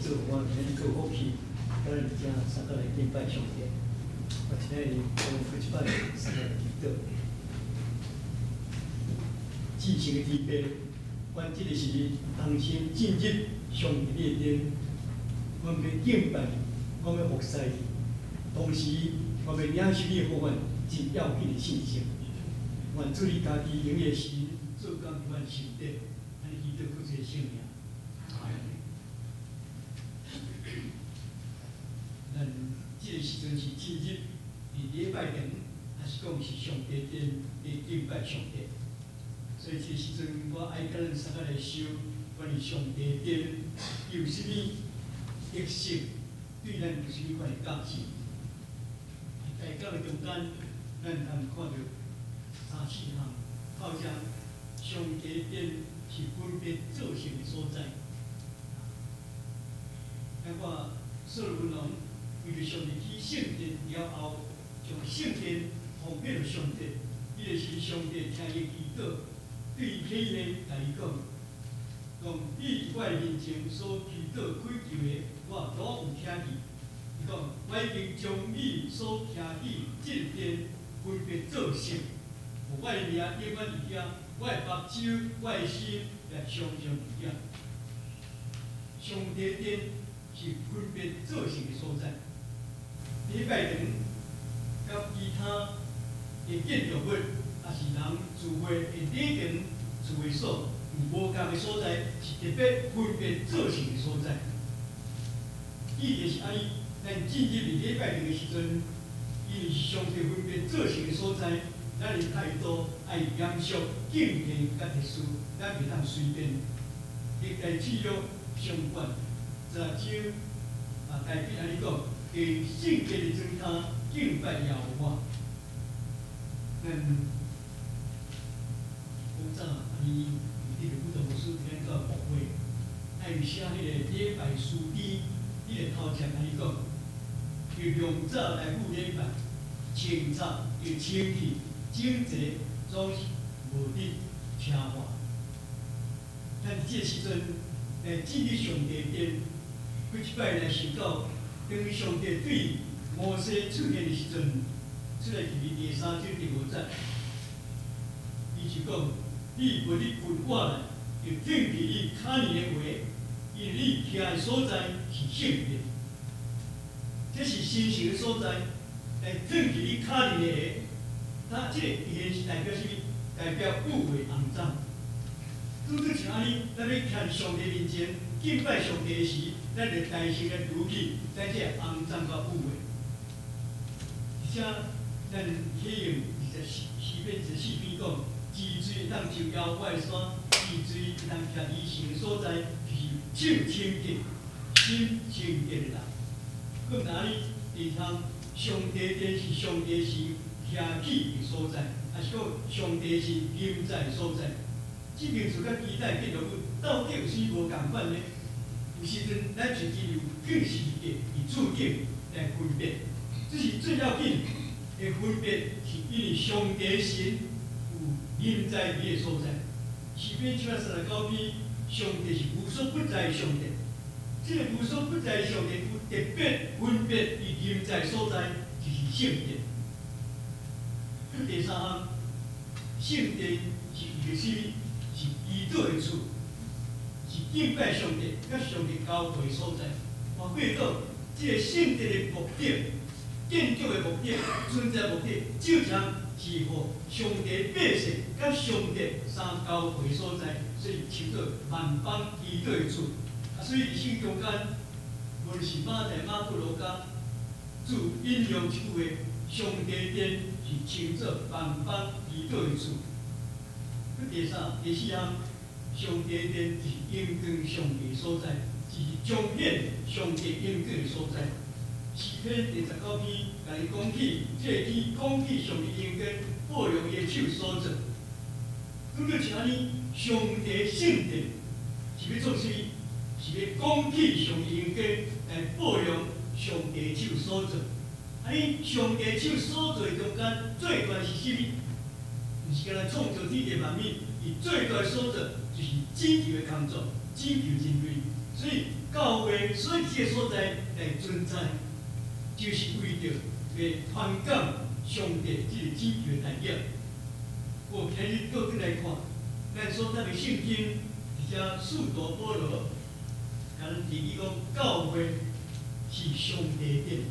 做我今日做福气，今日正三个来敬拜上帝，我今日我一摆三个来祈祷。至诚的天父，阮即个是同心进入上帝的殿，我们要敬拜，我们要服侍你，同时我们领受你的福分，真要紧的信心。愿主你家己永远时做工伫阮心底，安尼祈祷福这圣名。咱即个时阵是进入礼拜天，还是讲是上帝殿的敬拜上帝？所以这时阵，我爱甲咱三个来想，关于上帝殿有甚物特色，对咱有甚物款的价值？在教的中间，咱通看到三四项，好像上帝殿是分别造成的所在。咱看所罗门王为着上帝起圣殿了后，将圣殿奉献给上帝，伊就是上帝听伊祈祷。对伊起呢，甲伊讲，你伫我面前所祈祷恳求的，我都有听见。伊讲，我已经将你所听见这殿分别做成，我的名永远伫遐，我的目睭、我的心也常常伫遐。上帝殿是分别做成的所在，礼拜堂甲其他的建筑物。也是人聚会的礼堂、聚会所，无共的所在，是特别分别做成的所在。意义是安尼，咱进入礼拜堂的时阵，伊是上帝分别做成的所在，咱的态度爱严肃、敬虔、甲特殊，咱袂当随便。历代记录相关，查经代表安尼讲，给圣洁的尊他敬拜耶和华。古早伊伫个古道牧师伫咱教牧会，爱有写迄个礼拜书典，迄个头前安尼讲，要用早来赴礼拜，清早要清气整齐，总是无得听话。咱这时阵进入上帝殿，每一摆来想到，当上帝对摩西出现的时阵，出来是第3章第5节，伊是讲。你为你分我来，要听伫你卡尼的话，因为你徛的所在是圣殿，这是神圣的所在，来听伫你卡尼的话。那这个语言是代表什么？代表污秽肮脏。拄像安尼，咱要徛伫上帝面前敬拜上帝时，咱就大声的除去咱这肮脏甲污秽。而且，咱启用诗篇14篇讲。治水当就摇我的山，治水当徛伊神的所在，就是手清洁、心清洁的人。搁哪里？第三，上帝殿是上帝是徛起的所在，还是讲上帝是临在的所在？这边就甲期待建筑物到底有啥无共款呢？有时阵咱就只有更细节以处境来分辨，这是最要紧的分别，是因为上帝神。临在伊的所在，诗篇739篇，上帝是无所不在的上帝。这个无所不在的上帝有特别分别伊临在所在，就是圣殿。第三项，圣殿是伊个什么？是祈祷的处，是敬拜上帝、甲上帝交会的所在。换句话讲，这个圣殿的目的、建筑的目的、存在目的，就像。是互上帝百姓甲上帝三交会所在，所以称作万邦祈祷的处。所以伫圣中间，无论是马太、马可、路加，主引用一句话：上帝殿是称作万邦祈祷的处。第四项，上帝殿是应光上帝的所在，是彰显上帝应光的所在。诗篇第19篇，甲伊讲起，这天讲起上帝应该保佑伊的手所做。拄着像安尼，上帝圣殿是要做啥？是要讲起上帝应该来保佑上帝手所做。安尼，上帝手所做中间最大是啥物？毋是干那创造天地万物，伊最大的所做就是拯救的工作，拯救人类。 所以教会所以这个所在来存在，就是为着来传讲上帝这个拯救的大业。我今日倒转来看，咱所在的圣经，而且使徒保罗，甲咱提起讲教会是上帝的殿。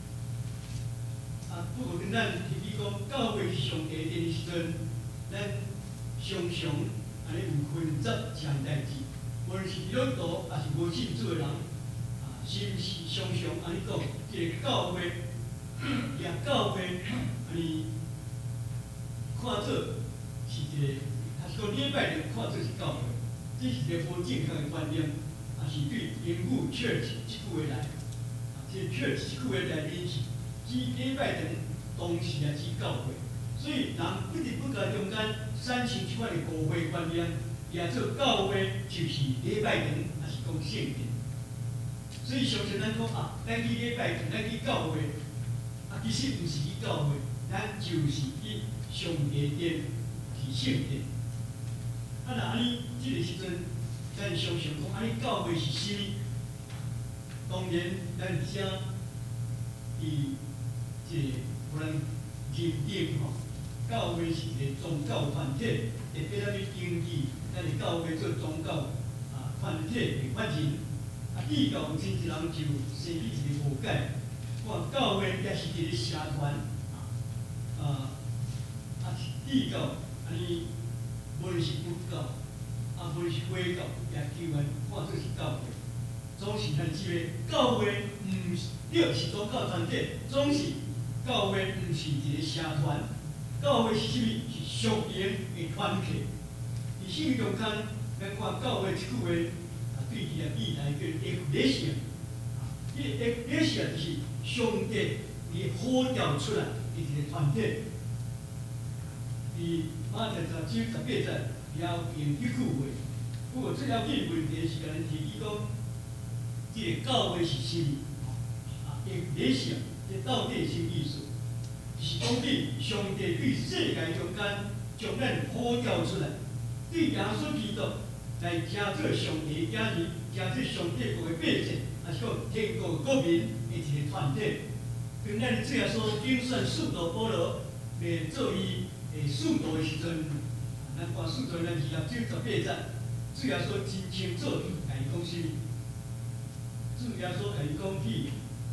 啊，不过跟咱提起讲教会是上帝的殿的时阵，咱常常安尼有混杂一项代志，无论是基督徒还是无信主的人，啊，是毋是常常安尼讲，这个教会，也教会安尼看做是一个，还是讲礼拜日看做是教会，这是一个无正确的观念，也是对英语 church 这句话来，啊，这 church 这句话来理解，指礼拜日同时也指教会。所以人一直不甲中间产生即款的误会观念，也做教会就是礼拜日，还是讲圣殿。所以相信咱讲啊，咱去礼拜日，咱去教会，啊，其实毋是去教会，咱就是去上帝殿，是圣殿。啊，那安尼即个时阵，咱常常讲安尼教会是啥物？当然，咱而且伫即个有人认定吼。教会是一个宗教团体，特别咱要登记，咱的教会做宗教团体的法人。啊，地教有真侪人就生起一个误解，看教会也是一个社团，地教安尼，无论是佛教，无论是佛教，也基本看做是教会。总是咱即个教会毋是，对是宗教团体，总是教会毋是一个社团。教会是啥物？是属灵的团体。伫圣经中间，咱看教会即句话，对伊个意来叫 ecclesia。这个 ecclesia 就是上帝伊呼召出来的一个团体。伫马太19、18节也有用这句话。不过最要紧的问题是，甲咱提起讲，这个教会是啥物？ecclesia 这到底是啥意思？是讲对上帝对世界中间将咱呼召出来，对耶稣基督来加做上帝的儿女，加做上帝国的百姓，也是讲天国国民的一个团体。跟咱主要所竞选使徒保罗来做伊使徒的时阵，咱看使徒咱2章18节，主要所真清楚甲伊讲啥物？主要所甲伊讲起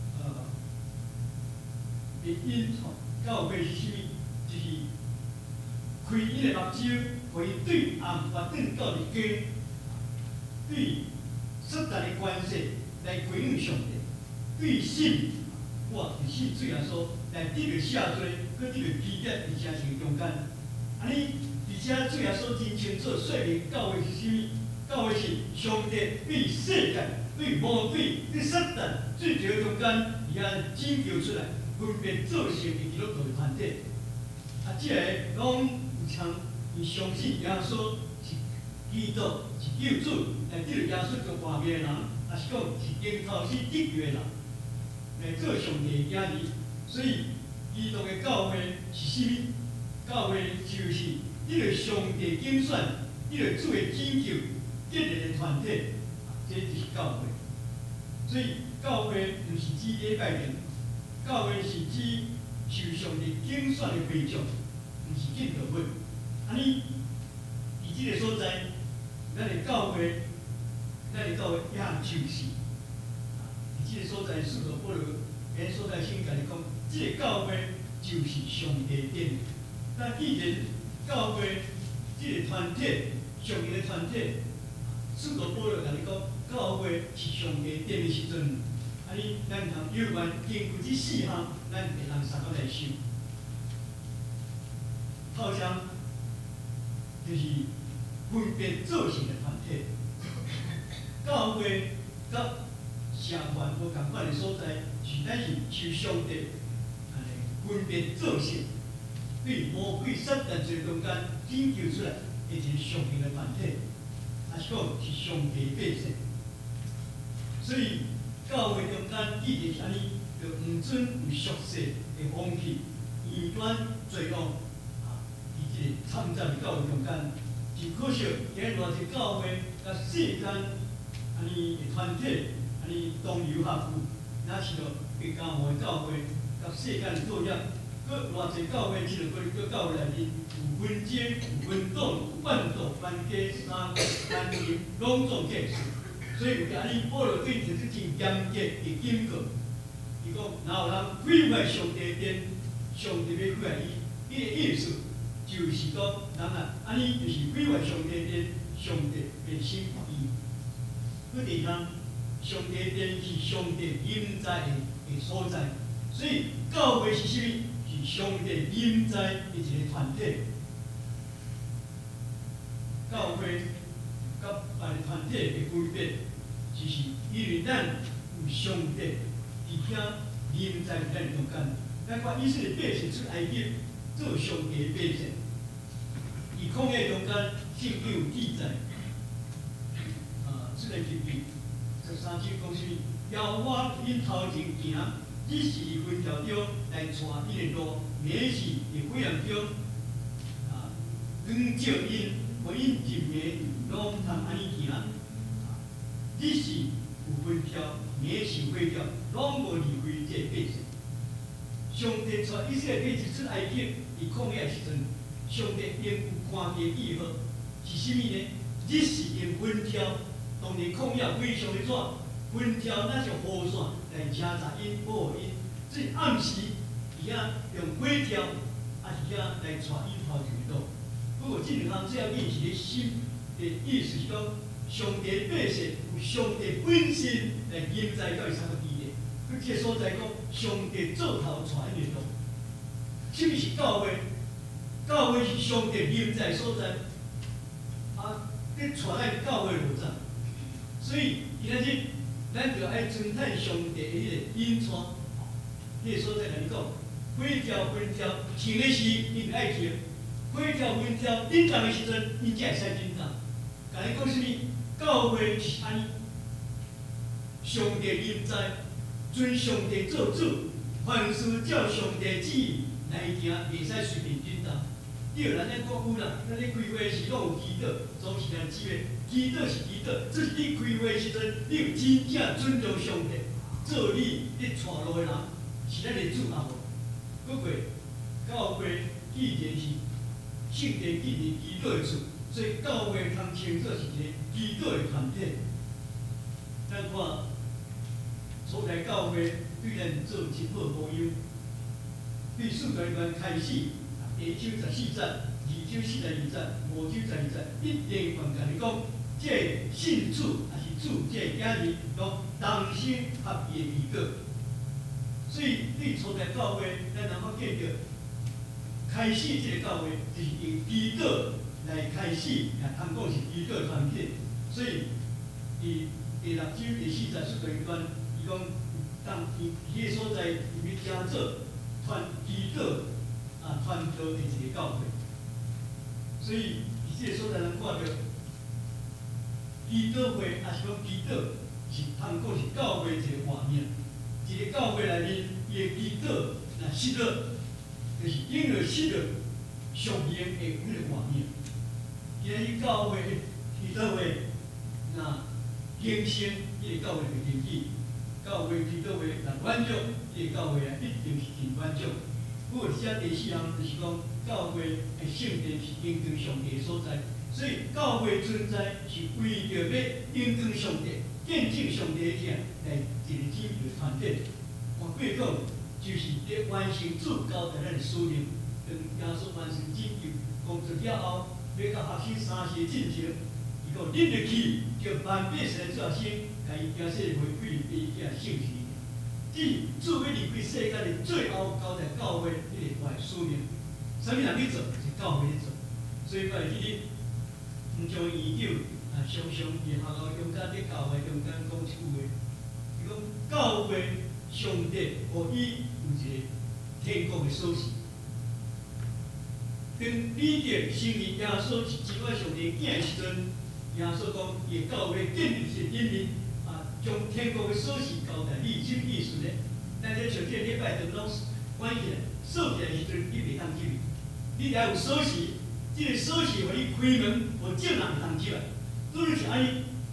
的因吼。教会是啥物？就是开伊的目睭，互伊对暗发展到日间，对撒旦的关系来归向上帝，对信我伫信主耶稣来得着赦罪，搁得着基业伫真是中间。安尼，而且主耶稣真清楚说明教会是啥物？教会是上帝对世界、对魔鬼、对撒旦最最中间，伊安拯救出来。分别做成的基督徒的团体，即个讲有像伊相信耶稣是基督是救主，来得着耶稣做外面的人，也是讲是因靠是得救的人，来做上帝的儿女。所以基督的教会是啥物？教会就是一个上帝拣选、一个主的拯救建立的团体，这就是教会。所以教会毋是指礼拜日。教会是指受上帝拣选的会众，毋是建教会。安尼，伫即个所在，咱的教会也就是，伫即个所在，使徒保罗伫所在先甲你讲，即个教会就是上帝殿。但既然教会即个团体，上帝的团体，使徒保罗甲你讲，教会是上帝殿的时阵。安尼，咱通有关根据这4项，咱会通三个来想。好像就是分别做成的团体，教会甲社团无共款的所在，是咱是受上帝分别做成，对魔鬼撒旦罪中间拯救出来的一个上帝的团体，也是讲是上帝百姓，所以。教会中间既然是安尼，就毋准有俗世的风气、异端、罪恶伫即个掺杂教会中间，真可惜，今日偌济教会甲世间安尼的团体，安尼同流合污，那是着会教会教会甲世界的作业，佮偌济教会去着佮教会内面有分阶、有分党、有贩毒、犯奸、三犯淫、拢总结束。所以有今日保罗对提出真严格的警告，伊讲，若有人毁坏上帝殿，上帝要毁坏伊，伊的意思就是讲，人啊，安尼就是毁坏上帝殿，上帝便审判伊。佮第三，上帝殿是上帝临在的所在，所以教会是啥物？是上帝临在的一个团体。教会甲别个团体的区别，就是因为咱有上帝伫遐临在咱中间。咱看以色列百姓出埃及，做上帝的百姓，伫旷野中间，圣经有记载。出来经历13章讲啥物？要我因头前行，日时分条中来带伊的路，夜时伫火焰中光照因，互因入夜拢通安尼行。日时有分条，夜时有火条，拢无离开这百姓。上帝带以色列百姓出埃及，伫旷野时阵，上帝因有看见记号，是啥物呢？日时用分条。当年旷野非常的热，分条那是雨伞来遮杂因、保护因。所以暗时伊啊用火条，是遐来带因头前的路。不过这两项最后意是咧心的意思是讲，上帝百姓有上帝本身来临在到伊三个地点。佢这个所在讲，上帝做头带因的路。什么是教会？教会是上帝临在所在，你带咱教会路上。所以，今仔日咱就爱尊叹上帝的迄个引带，迄个所在来讲，火条分条，穿的时因爱去，火条分条叮当的时阵，因才会使叮当。甲你讲啥物？教会是安尼，上帝临在，遵上帝做主，凡事照上帝旨意来行，袂使随便叮当。对，咱咧国有啦，咱咧开会时拢有祈祷，总是咱记诶。祈祷是祈祷，只是你开会时阵，你有真正尊重上帝，做你带路的人，是咱的主啊无？不过，教会既然是圣殿，既然祈祷的处，所以教会通称作是一个祈祷的团体。咱看初代教会对咱做真好保佑。对四教员开始，第1章14节、2章42节、5章12节，一连贯甲你讲。这信主还是主这囝儿，讲同心合意的祈祷。所以对初代教会，咱能够见到开始这个教会就是用祈祷来开始，也通讲是祈祷团体。所以第6章第4节出段段，伊讲当伊个所在入面加做祈祷传道的一个教会。所以伊这个所在能看到。祈祷会，也是讲祈祷，是通讲是教会一个画面。一个教会内面，伊的祈祷，若失落，就是因为失落上面的迄个画面。今日教会祈祷会，若更新，迄个教会就更起。教会祈祷会若满足，迄个教会一定是真满足。不过，遮第4项就是讲，教会的圣殿是应当上帝的所在。所以教会存在是为着要应当上帝、见证上帝的听来一个指标团体。换句讲，就是咧完成主交代咱的使命。当耶稣完成拯救工作了后，要到学生3世进前，伊讲恁入去，叫万百姓做学生，甲伊行说回归伊个圣事。这主要离开世界的最后交代教会迄个大使命。啥物人去做，是教会去做。所以我记日。毋将研究常常伫学校中间伫教会中间讲一句话，伊讲教会上帝互伊有一个天国的锁匙。当彼得承认耶稣是真爱上帝囝的时阵，耶稣讲伊教会建立是因为将天国的锁匙交代你，什么意思呢？咱咧像这礼拜堂拢关起来，锁起来时阵，你袂当进去，你得有锁匙。这个锁匙互你开门，互正人通进来。拄是安尼，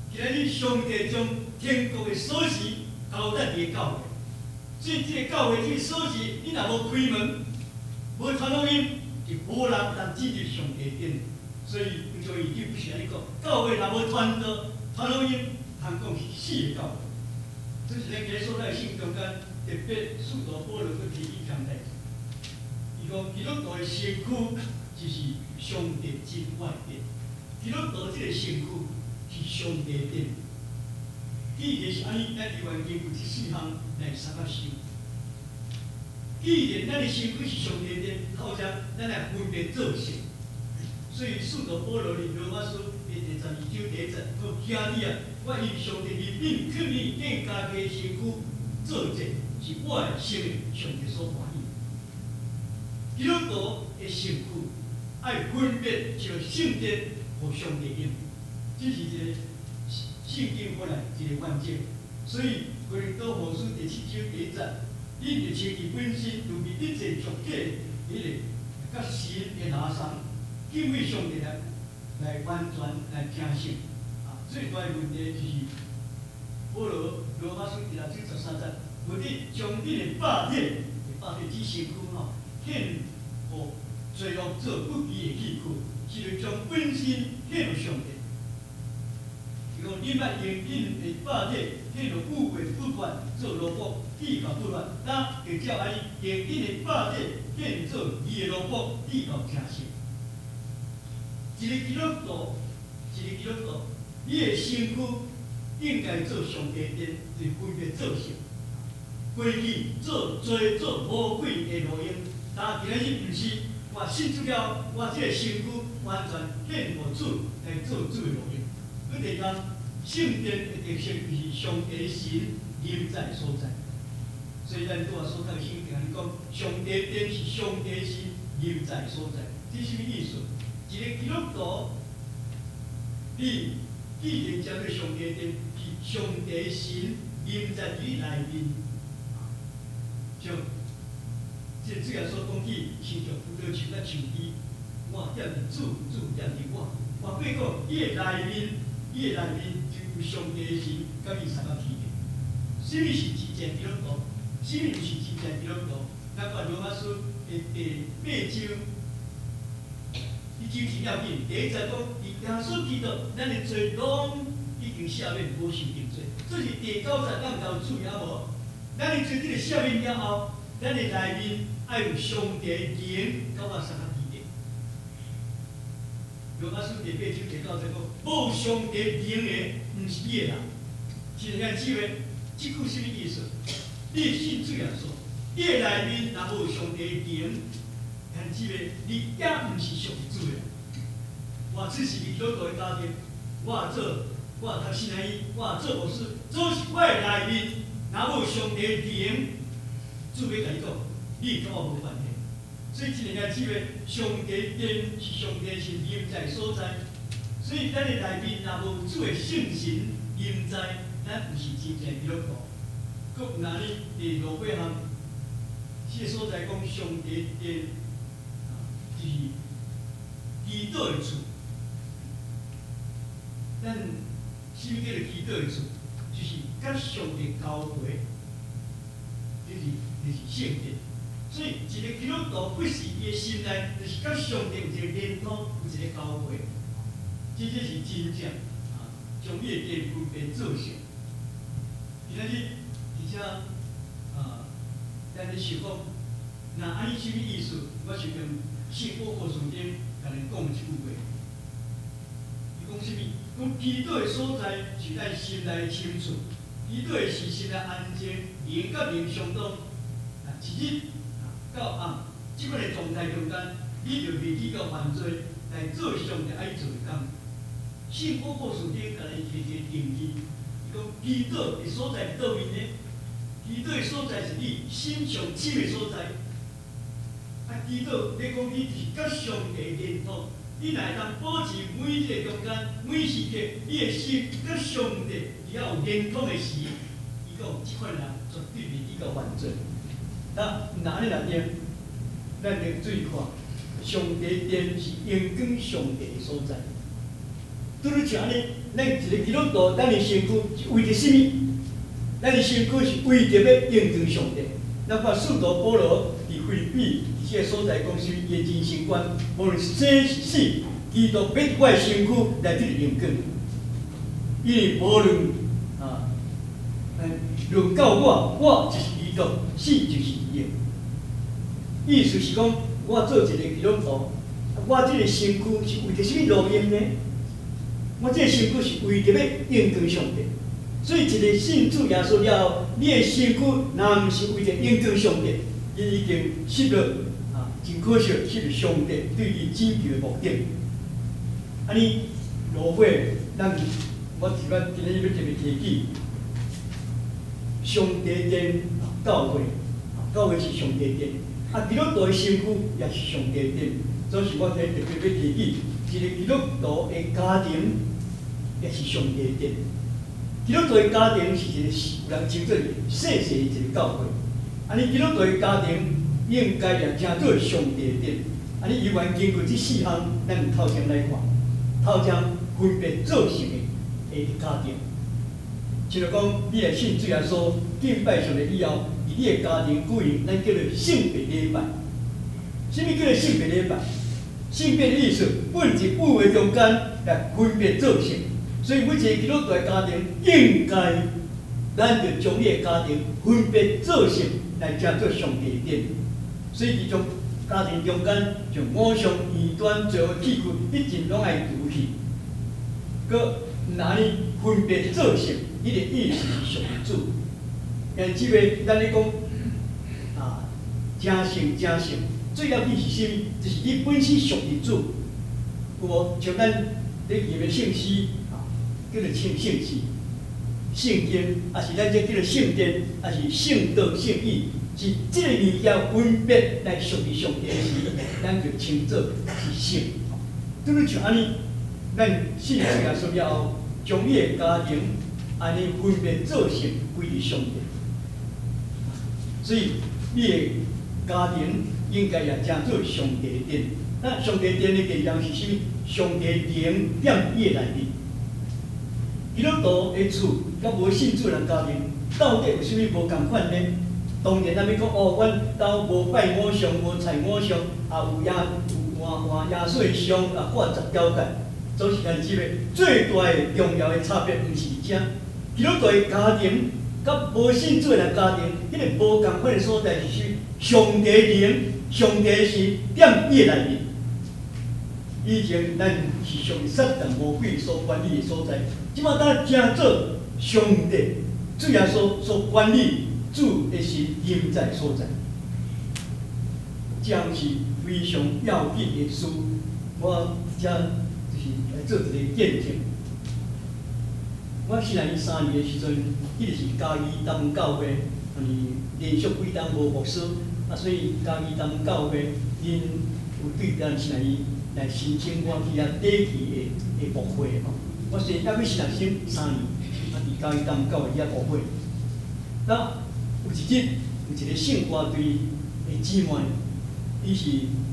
今日上帝将天国的锁匙交咱伫个教会，所以这个教会这个锁匙，你若无开门，无传福音，就无人能进入上帝殿。所以就已经不是安尼讲，教会若无传道、传福音，通讲是死的教会。这是咱耶稣在信中间特别使徒保罗去提一项代志。伊讲基督徒的身躯就是上帝真外殿，基督徒这个身躯是上帝殿。既然是安尼，咱台湾经有这4项来三角修。既然咱的身躯是上帝殿，好像咱来分别做事。所以使徒保罗伫罗马书第12章第1节，讲兄弟啊，我以上帝的命劝你建家己身躯做者，是我的生命上帝所欢喜。基督徒的身躯爱分别就圣洁和上帝用，这是一个圣经本来一个关键。所以哥林多后书第7章第1节，你就亲自本身就为一切属体迄个甲神的拿上。敬畏上帝来完全来听信啊！最大的问题就是，保罗罗马书第6章13节，我哋将你的百体之身躯吼，献互罪恶做不义的器具，是将本身献予上帝。伊讲你莫用恁的百体献予污秽不法做萝卜，地搞不乱，咱就照安尼用恁的百体献做义的萝卜，地搞诚实。一个基督徒，你的身躯应该做上帝殿，就分别做事。过去做做魔鬼的路用，但今日毋是，我信主了，我这个身躯完全献予主来做主的路用。第二，圣殿的特色就是上帝的神临在所在。所以咱拄仔所读的圣经，讲上帝殿是上帝神临在所在，这是什么意思？一个基督徒，你既然接受上帝殿，是上帝神临在你内面，像这主要所讲起，亲像葡萄树甲树枝，我踮伫主，主踮伫我。换过讲，伊的内面就有上帝神甲伊三个体的。什么是真正基督徒？什么不是真正基督徒？咱看罗马书的第8章。真要紧，第1节讲，耶稣基督，咱的罪拢已经赦免，无受定罪。这是第9节咱有注意啊无？咱的罪这个赦免了后，咱的内面爱有上帝灵，甲我三个体的。罗马书第8章第9节讲，无上帝灵的，毋是你的人。是咱姊妹，这句什么意思？你信主耶稣，你的内面若无上帝灵。但姊妹，你也毋是上主的。我只是基督徒的家庭，我读圣经，我做牧师，做是我的内面，若无上帝灵，主要甲你讲，你甲我无关系。所以一个姊妹，上帝殿是上帝是临在所在，所以咱的内面若无主的圣神临在，咱毋是真正基督徒。佫有哪里第58项，这个所在讲上帝殿。就是祈祷的厝，咱什么叫做祈祷的厝？就是甲上帝交陪，就是圣殿。所以一个基督徒不是伊的心内，就是甲上帝有一个联通，有一个交陪，这是真正将伊的殿分别做成。今仔日而且咱咧想讲，那安尼什么意思？我想用。信保护书顶甲咱讲一句话，伊讲什么？讲祈祷的所在是咱心内的深处，祈祷的是心内安静，灵甲灵相当。一日到暗，即款的状态中间，你就未去到犯罪，来做上帝爱做的工。信保护书顶甲咱提一个定义，伊讲祈祷的所在是倒面呢？祈祷的所在是你心上深的所在。祈祷，你讲你是甲上帝联通，你若会当保持每一个中间、每时刻，你的心甲上帝只要有联通的时，伊讲即款人绝对袂去到犯罪。那安尼来念，咱用注意看，上帝殿是荣光上帝的所在。拄如像安尼， 咱一个基督徒，咱的身躯是为着什么？咱的身躯是为着要应承上帝。咱看使徒保罗伫腓立比这个所在讲说，伊的人生观，无论是生是死，基督要我的身躯来这个应允。因为无论论到我就是基督，死就是伊的。意思是讲，我做一个基督徒，我这个身躯是为着什么路用呢？我这个身躯是为着要应承上帝。所以，一个信主耶稣了后，你的身躯若毋是为着应承上帝，你已经失了真可惜，失了上帝对伊拯救的目的。安尼，落尾，我今日要特别提起，上帝殿教会，教会是上帝殿，基督徒的身躯也是上帝殿。所以我特别要提起，一个基督徒的家庭也是上帝殿。基督徒的家庭是一个有人称作圣世一个教会，安尼基督徒的家庭应该也称作上帝殿。安尼，依原经过这4项，咱头前来看，头前分别做成的家庭，像着讲，你来信主耶稣敬拜上帝以后，伫你的家庭举行咱叫做性别礼拜。什么叫做性别礼拜？性别的意思，本是有的中间来分别做成。所以，每一个基督徒的家庭应该，咱就将你的家庭分别做成来称作上帝殿。所以，伫种家庭中间，就偶像、异端、罪恶器具，一尽拢爱除去。搁哪里分别做成？伊个意思是上帝主。即个咱咧讲正性，最要义是啥物？就是你本身上帝主，有无？像咱咧念的圣诗。叫做圣诗、圣经，也是咱这叫做圣殿，也是圣道、圣义，是这个物件分别来属于上帝时，咱就称作是圣。就是像安尼，咱信主耶稣了后，将你的家庭安尼分别做成归于上帝。所以你的家庭应该也称作上帝殿。那上帝殿的地方是啥物？上帝灵踮伊内面。基督徒的厝，甲无信主人家庭，到底有啥物无共款呢？当然，咱要讲哦，阮兜无拜偶像，无菜偶像，有换耶稣的像，挂10条界。总是咱即个最大的重要的差别，毋是遮。基督徒的家庭，甲无信主人家庭，迄个无共款的所在是上帝灵，上帝是踮伊内面。以前咱是属于撒旦魔鬼所管理的所在，即马咱正做上帝主耶稣所管理主的是临在所在，将是非常要紧的事。我遮就是来做一个见证。我2003年的时阵，迄个是嘉义东门教会，连续几档无牧师，所以嘉义东门教会因有对咱来申请我去遐短期的牧会吼。我是还未是3年，伫嘉义东门教会遐牧会。那有一日，有一个圣歌队的姊妹，伊是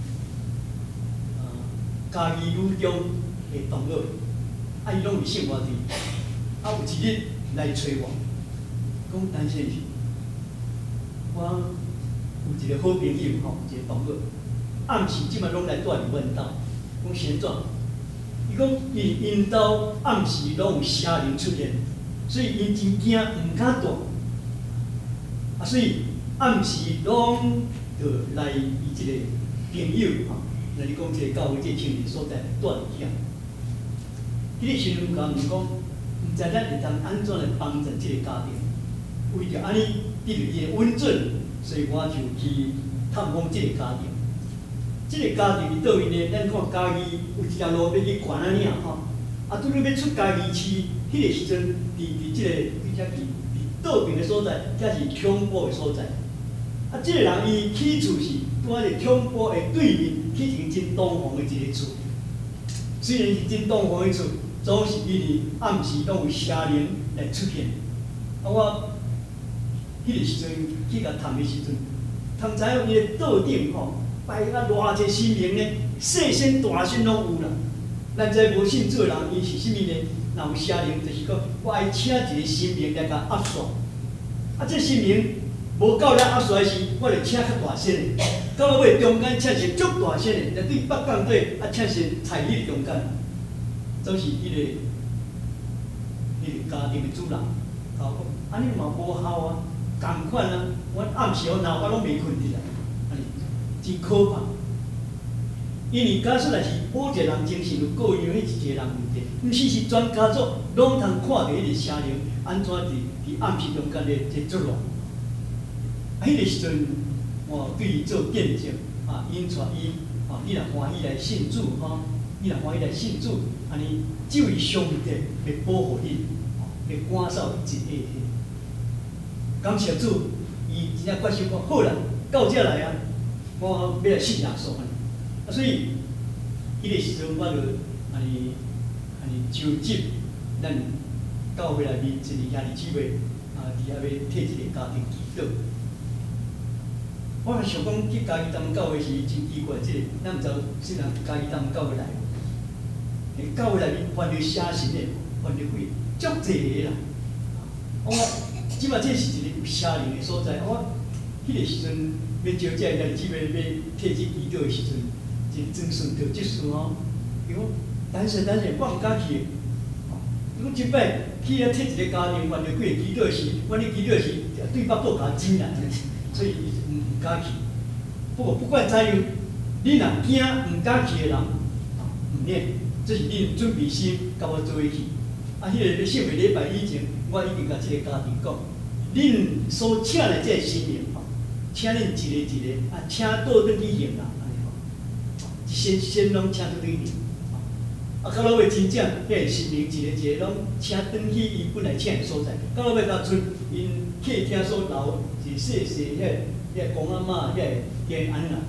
嘉义女中的同学，伊拢是圣歌队。有一日来找我，讲陈先生，我有一个好朋友吼，一个同学，暗时即马拢来住伫阮兜。讲是安怎？伊讲因兜暗时拢有邪灵出现，所以因真惊，毋敢住。所以暗时拢就来伊一个朋友吼，来你讲这个教会这青年所在住伫遐。迄个时阵甲问讲，毋知咱会当安怎来帮助这个家庭？为着安尼得到伊的稳准，所以我就去探访这个家庭。这个家庭伫倒位呢？咱看嘉义有一条路要去关安尼吼，拄要出嘉义市，迄个时阵，伫这个遮伫倒边的所在，遮是恐怖的所在。这个人伊起厝是住喺个恐怖的对面，起一个真东方的一个厝。虽然是真东方的厝，总是因为暗时拢有邪灵来出现。我迄个时阵去甲探的时阵，通知影伊的桌顶吼。摆啊，偌济神明呢，细身大身拢有啦。咱这无信主的人，伊是啥物呢？ 若有邪灵，就是讲我爱请一个神明来甲压煞。啊，这神明无够了压煞的时，我就请较大声的。到了尾中间请神足大声的，来对北港对啊请神在迄个中间，总是迄个家庭的主人。甲我讲，安尼嘛无效啊，共款啊，我暗时闹我拢袂困去啦，安尼真可怕。因为假使若是某一个人精神有过样，迄一个人问题，毋是是全家族拢通看到迄个邪灵安怎伫暗时中间咧作乱。啊，迄个时阵，我对伊做见证啊，引带伊啊，你若欢喜来信主吼，你若欢喜来信主，安尼这位上帝会保护你，会赶走一切。感谢主，伊真正决心讲好啦，到这来啊，我要来信耶稣安尼。啊，所以迄个时阵，我就安尼召集咱教会内面一个兄弟姊妹啊，伫遐要替一个家庭祈祷。我想讲去嘉义东教会是真奇怪，即个咱毋知虽然嘉义东教会来，教会内面犯着邪神的，犯着鬼，足济个啦。我即马这是一个有邪灵的所在。我迄个时阵要招这兄弟姊妹要替这祈祷的时阵。真顺着即事吼，伊讲等下，我毋敢去。伊讲即摆去遐替一个家庭犯着几个祈祷时，阮咧祈祷时对腹肚甲煎啦，所以伊毋敢去。不过不管怎样，你若惊毋敢去的人，毋免，这是你准备心，甲我做伙去。啊，迄个圣会礼拜以前，我已经甲即个家庭讲，恁所请来这个神明吼，请恁一个啊，请倒转去行啦。先拢请倒转去，啊，到落尾真正迄个神明一个拢请转去伊本来请的所在，到落尾甲出因客厅所留一细迄公阿嬷迄安那。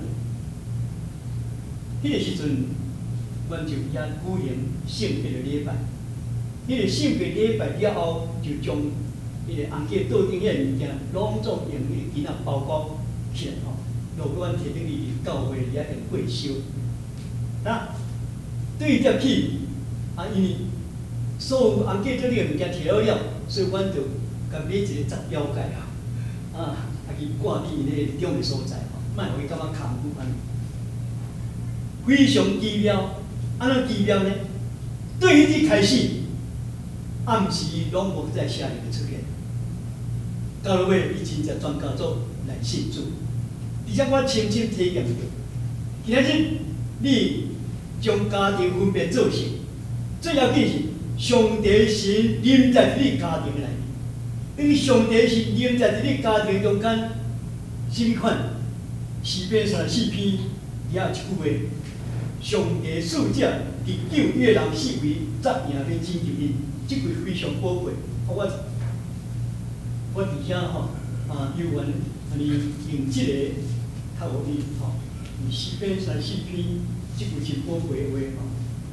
迄个时阵，阮就遐举行圣别的礼拜。迄个圣别礼拜了后，就将迄个红鸡倒顶遐物件，拢总用迄个囡仔包裹起来吼，落阮摕转去教会遐用过收。那对接起啊，因为所有红鸡做啲物件摕了，所以阮就甲买一个杂标盖啊，去挂伫因个中的所在吼，莫互伊感觉空虚安尼。非常奇妙，安怎奇妙呢？对迄日开始，暗时拢无再邪灵的出现，到落尾伊真正全家族来信主，而且我亲身体验着，今仔日你将家庭分别做成，最要紧是上帝神临在你家庭内面。等于上帝是临在你家庭中间，什么款？诗篇34篇也有一句话：上帝使者伫救越人四围，责赢要拯救伊。这句非常宝贵。我伫遐吼有缘安尼用这个较有理吼，诗篇34篇。这句是宝贵的话吼。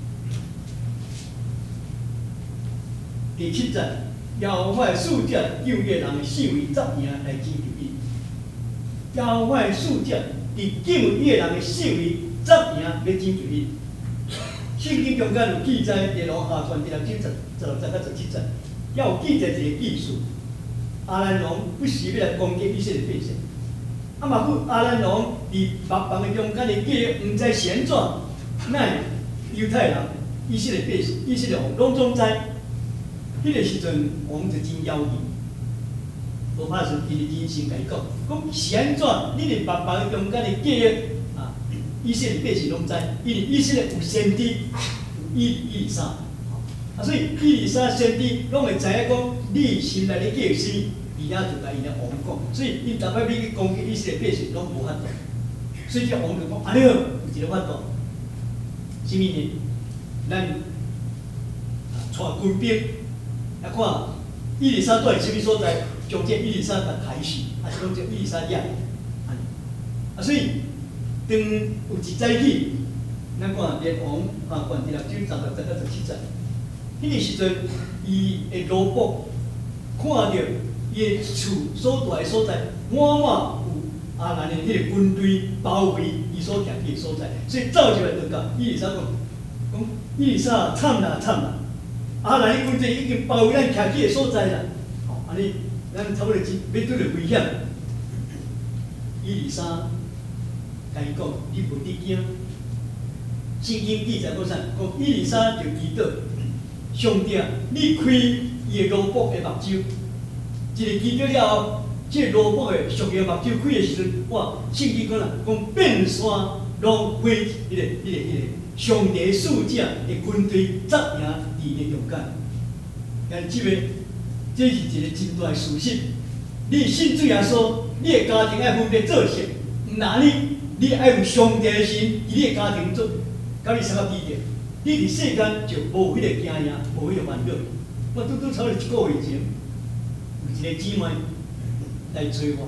第7节，耶和华使者救越人的四围，责赢来拯救伊。耶和华使者伫救越人的四围，责赢要拯救伊。圣经中间有记载，列王下传第6章16节到17节，也有记载一个记述，亚兰王不时要来攻击以色列百姓。啊嘛，亚兰王伫北方的中间的记忆，毋知是安怎，乃犹太人、以色列百姓、以色列王拢总知。迄个时阵，王就真妖异，无拍算伊的人生甲伊讲是安怎？你哋北方的中间的记忆啊，以色列百姓拢知，因为以色列有先知，有以利沙，啊，所以以利沙先知拢会知影讲，你心内咧记是。伊遐就甲伊个王讲，所以伊逐摆要去攻击以色列百姓，拢无法度。所以这王就讲：安尼有一个法度，什么呢？咱带军兵来看以利沙住伫什么所在，将这以利沙甲害死，还是讲这以利沙掠？安尼啊，所以当有一早起，咱看列王啊，管第6章16节到17节，迄个时阵，伊的罗卜看到。伊个厝所在所在，满满有亚兰的迄个军队包围伊所徛伫个所在，所以走入来就甲以利沙讲，以利沙惨啦惨啦， 啊，那你军队已经包围咱徛起的所在啦，吼，安尼咱差不多面对着危险。123，甲伊讲，你袂得惊。圣经记载讲啥？讲123就祈祷，上帝，你开伊的罗卜的目睭，一个祈祷了后，这罗卜的属灵目睭开的时阵，哇，圣经讲啦，讲变山拢归迄个上帝使者的军队执赢伊的勇敢。但这是一个真大的事实。你信主耶稣，你的家庭爱分别做成，那你爱有上帝的心，伫你的家庭做，甲你相合指定，你伫世间就无迄个惊讶，无迄个烦恼。我拄差不多1个月前，有一个姊妹来找我，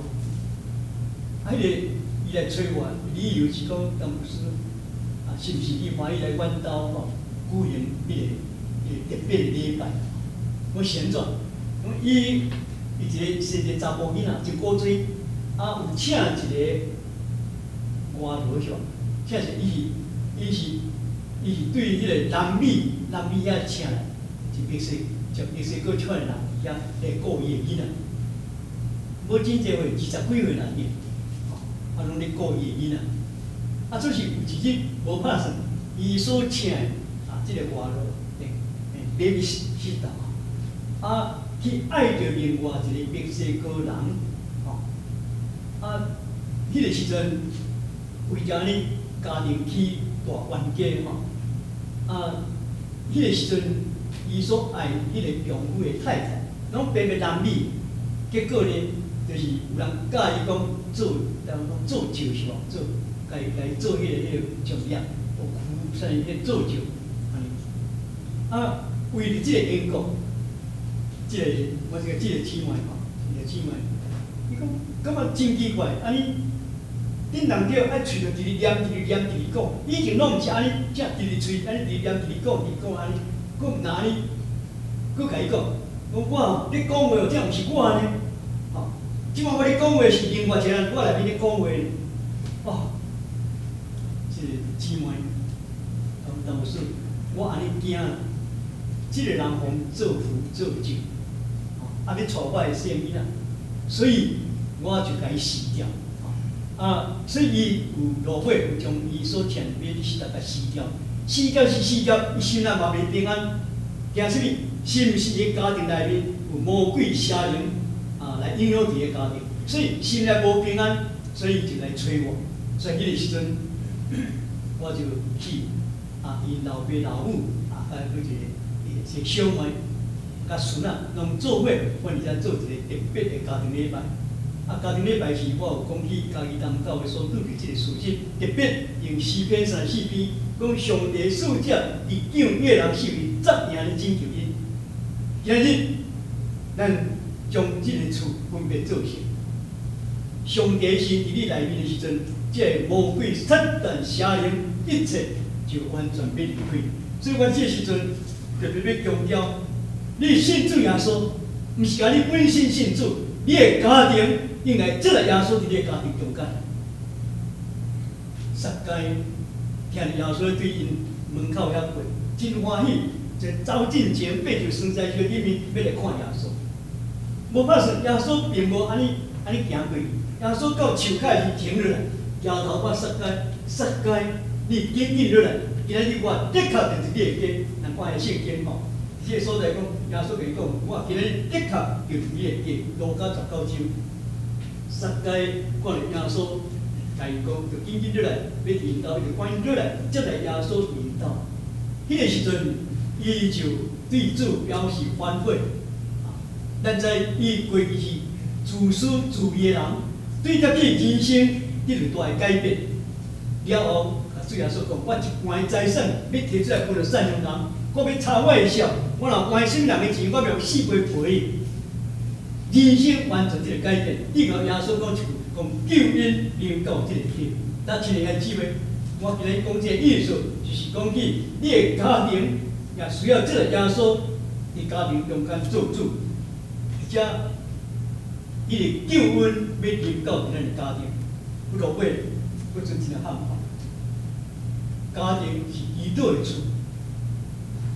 伊来找我，理由是讲，当牧师啊，是毋是你欢喜来阮兜吼举行迄个特别的礼拜？我先转，伊是一个查甫囡仔，真古锥，啊有请一个歌头是吧？请伊是对迄个南美遐请来，一墨西哥出来人遐来顾伊的囡仔，无真济岁，20几岁人去，啊拢咧顾伊的囡仔，啊做是有一日无拍算，伊所请的啊这个歌头，baby sister。啊，去爱着另外一个墨西哥人，吼、啊，迄个时阵为着呢家庭去大冤家吼，啊，迄个时阵伊所爱迄个丈夫的太太，拢变为男女，结果呢，就是有人教伊讲做，人讲做酒是无？做，家己做迄个从业，有苦啥迄做酒，安尼，啊，为着即个因果。我这个姊妹吼，一个姊妹，伊讲感觉真奇怪，安尼，恁人着爱喙着直直念，讲，以前拢毋是安尼，只直直喙，安尼直直念，直直讲安尼，佫毋安尼，佫甲伊讲，我咧讲话，这毋是我呢，吼，即摆我咧讲话是另外一个人，我内面咧讲话，哦，这个姊妹，当牧师，我安尼惊，即个人逢做父做酒。啊，要带我的性命啊，所以我就甲伊死掉。啊，所以伊有落血，有将伊所欠买的是大概死掉。死掉是死掉，伊心内嘛袂平安。惊什么？是毋是伊家庭内面有魔鬼邪灵啊来影响伊的家庭？所以心内无平安，所以就来找我。所以迄个时阵，我就去啊，伊老爸老母啊，甲一个小妹。甲孙仔拢做伙，阮而家做一个特别的家庭礼拜。啊，家庭礼拜时，我有讲起家己当教会所拄着即个事实，特别用诗篇34篇，讲上帝使者伫救越人性命，执赢咧拯救因。今日咱将即个厝分别做成，上帝是伫你内面的时阵，即个魔鬼、撒旦、邪灵，一切就完全要离开。所以我即个时阵特别要强调。你信主耶稣，毋是甲你本身信主，你的家庭应该接来耶稣伫你的家庭中间。十届听着耶稣对因门口遐过，真欢喜，就走进前，爬就生在血里面，要来看耶稣。无拍算，耶稣并无安尼行过，耶稣到树骹时停落来，摇头我十届，你紧紧落来，今日我的确就是你的家，难怪会圣经吼。这个所在讲，耶稣甲伊讲，我今日的确就是你的家，路加19章，10届看着耶稣，甲伊讲，就紧紧落来，要引导，就赶紧落来，接来耶稣引导。迄个时阵，伊就对主表示反悔。咱知伊过去是自私自利的人，对得起人生得到大的改变。了后，主耶稣讲，我一半财产要摕出来分互善良人。我要插我的笑，我若关心人的钱，我要4倍赔。人生完全一个改变。你甲耶稣讲一句，讲救恩领到这个天。咱亲爱的姊妹，我今日讲这个意思，就是讲起你的家庭也需要这个耶稣伫家庭中间做主，而且伊的救恩要领到咱的家庭。不落尾，不存一个汉法。家庭是祈祷的厝。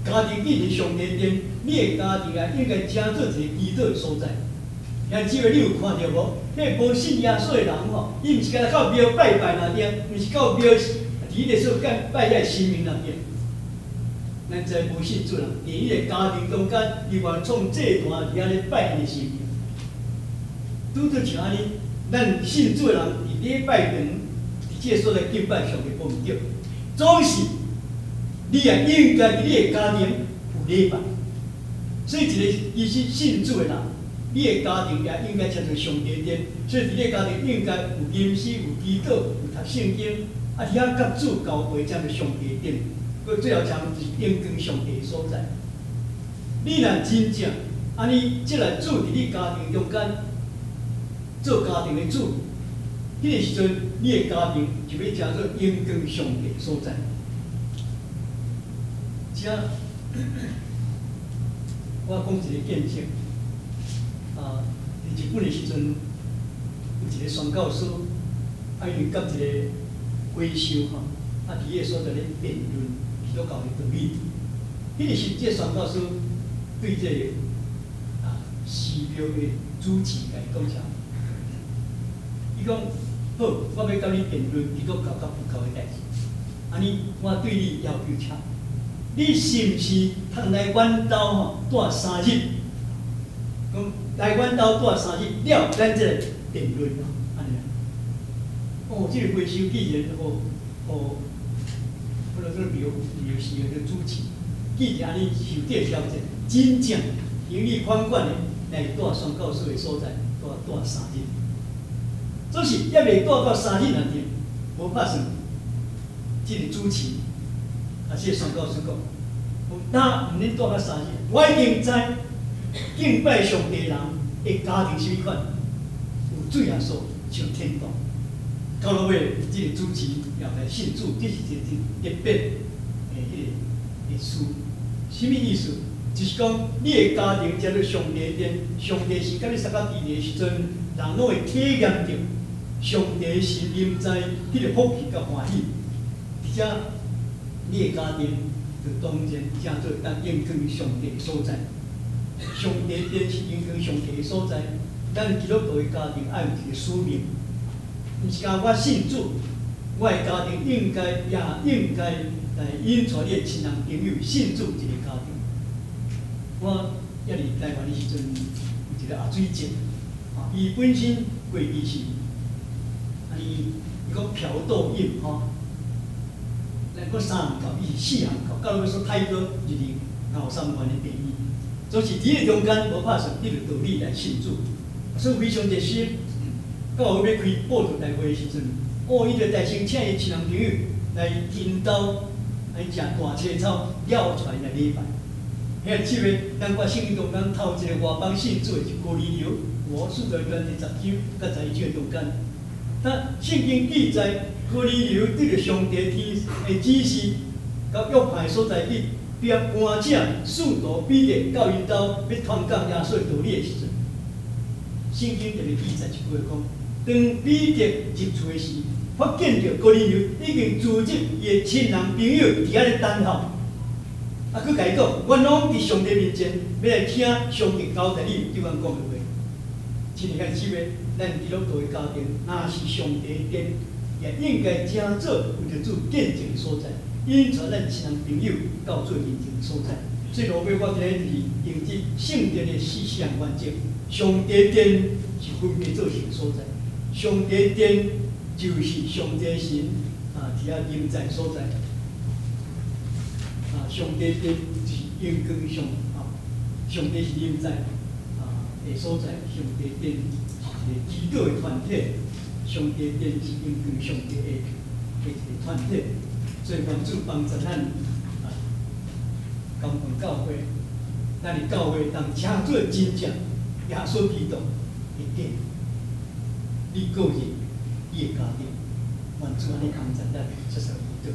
家庭既是上帝殿，你的家庭啊应该成做一个祈祷的所在。兄姊妹，你有看到无？迄无信耶稣的人吼，伊毋是干到庙拜拜那边，毋是到庙伫咧说干拜遐神明那边。咱在无信主人，伫伊个家庭中间，伊愿创祭坛伫遐咧拜伊的神明。拄着像安尼，咱信主的人伫礼拜堂，伫即个所在敬拜上帝无毋对，总是你也应该伫你的家庭有礼拜。所以一个伊是信主的人，你的家庭也应该称作上帝殿。所以伫你的家庭应该有吟诗、有祈祷、有读圣经，啊，伫遐甲主交会，才叫上帝殿。佮最后讲是应跟上帝的所在。你若真正安尼，即个主伫你家庭中间做家庭的主，迄个时阵，你的家庭就要叫做应跟上帝的所在。遮，我讲一个见证。伫日本的时阵，有一个宣教师，啊，因甲一个会修吼，啊，伫个所在咧辩论基督教的道理。迄个时，即个宣教师对这个寺庙的主持甲伊讲啥？伊讲好，我要甲你辩论基督教甲佛教的代志。安尼，我对你要求请，你是毋是通来阮兜吼住3日？讲来阮兜住3日了，咱这个辩论咯，安尼。哦，这个会修既然哦，或者说旅游事业的主持，既然安尼受这个消息，真正盈利宽广的来住宣教所的所在，住3日。总是也未住到3日那天，无拍算。这个主持，这个宣教师讲，那毋免住到3日，我已经知敬拜上帝的人的家庭什么款，有水也数像天堂。到了尾，这个主持也来信主，这是一个特别的个事。什么意思？就是讲你的家庭叫做上帝殿，上帝是甲你三角地的时阵，人拢会体验到上帝是临在迄个福气甲欢喜。而且你的家庭就当然正做当应跟上帝的所在。上帝殿是应跟上帝的所在，咱基督徒的家庭爱有一个使命。毋是讲我信主，我的家庭也应该来引带你的亲人朋友信主一个家庭。我遐伫台湾的时阵，有一个阿水姐，伊本身过去是，伊讲嫖赌瘾吼，咱讲3项教，伊是4项教，到尾说太多就是53万的便宜，就是伫个中间无拍算，你就道理来信主，所以非常热心。到后要开报道大会的时阵，伊就大声请伊亲人朋友来因兜来食大青草，了出来来礼拜。遐即个咱我圣经中间头一个外邦信主的是哥尼流，我书的卷第10章甲11章中间。那圣经记载，哥尼流对着上帝天的指示，甲约翰所在地，并搬正使徒彼得到因兜要传讲耶稣的道理的时阵，圣经特别记载一句话讲。当彼得入厝的时，发现着哥尼流已经组织伊的亲人朋友伫遐咧等候。佮甲伊讲，阮拢伫上帝面前，要来听上帝交代你对阮讲的话。亲爱的姊妹，咱基督徒的家庭，若是上帝的殿，也应该正做为着做见证的所在，引传咱亲人朋友到做见证的所在。所以，落尾我今日是用这圣殿的4项原则，上帝殿是分别做成所在。上帝殿就是上帝神伫遐临在所在，上帝殿是应跟上上帝是临在的所在，上帝殿是一个基督的团体，上帝殿是应跟上帝的一个团体，所以愿主帮助咱甘愿教会，咱的教会当称做真正耶稣基督的殿。你个人、你的家庭，愿主安尼同在咱这首歌。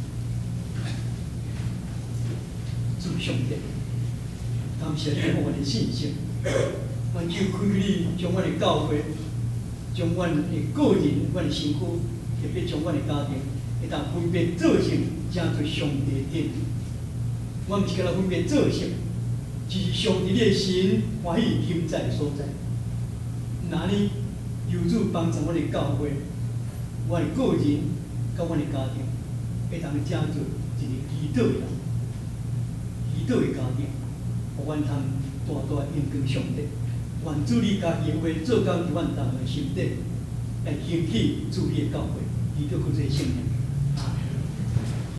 主上帝，感谢你给我的信心，愿主开你将我的教会，将我的个人、我的身躯，特别将我的家庭，会当分别做成正做上帝的殿。 我毋是甲咱分别做啥，是上帝的神欢喜临在所在。那呢，求主帮助我哋教会，我哋个人，甲我哋家庭，会当成做一个祈祷的人，祈祷的家庭，互阮通大大应跟上帝。愿主你家己的话做工伫阮大家的心底，来兴起主你的教会，祈祷佢做圣名。